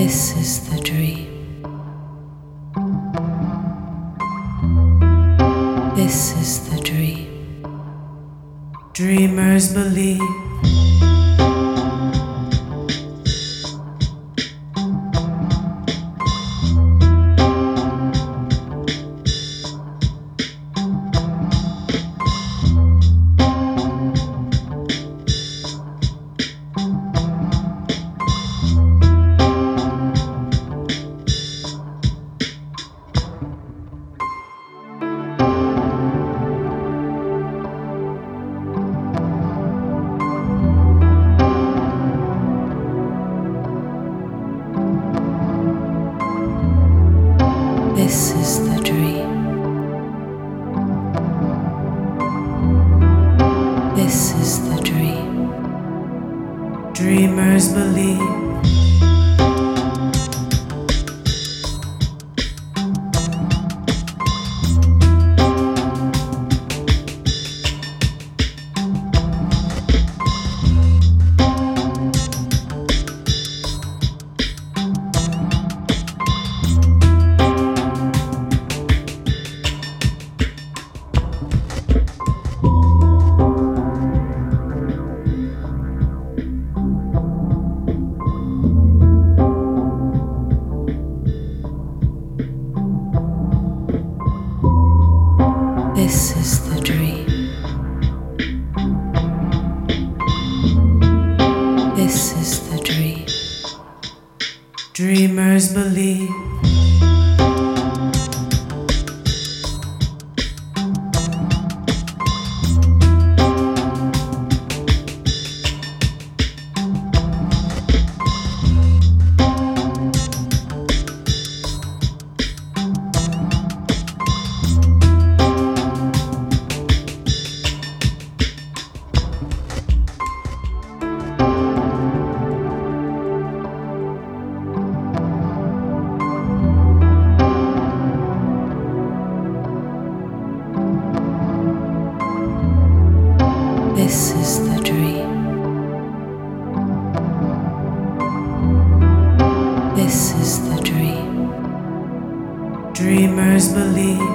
This is the dream. This is the dream. Dreamers believe. This is the dream. This is the dream. Dreamers believe. This is the dream. This is the dream. Dreamers believe. This is the dream. This is the dream. Dreamers believe.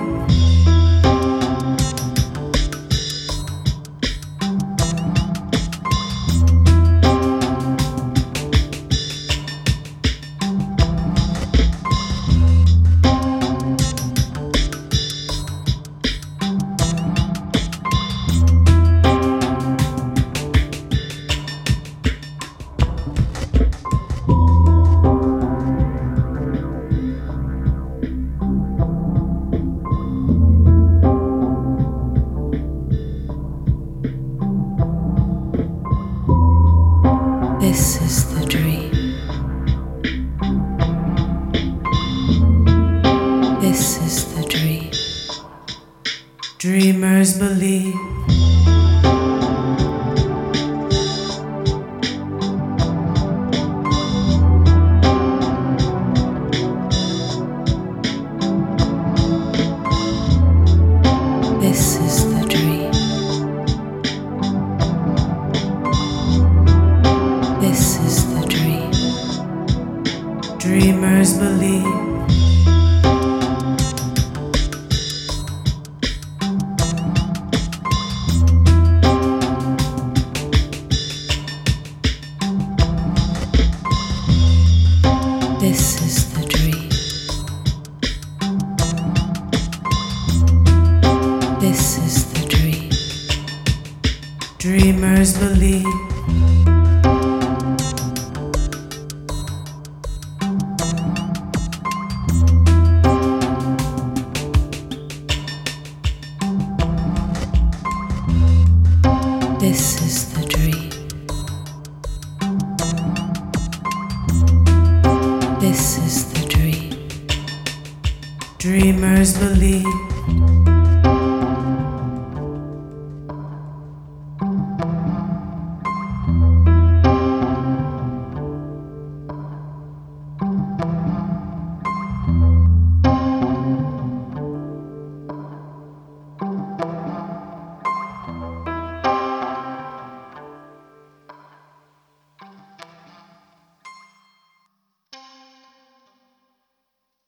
This is the dream. This is the dream. Dreamers believe. This is the dream. This is the dream. Dreamers believe. This is the dream. This is the dream. Dreamers believe. This is the dream. This is the dream. Dreamers believe.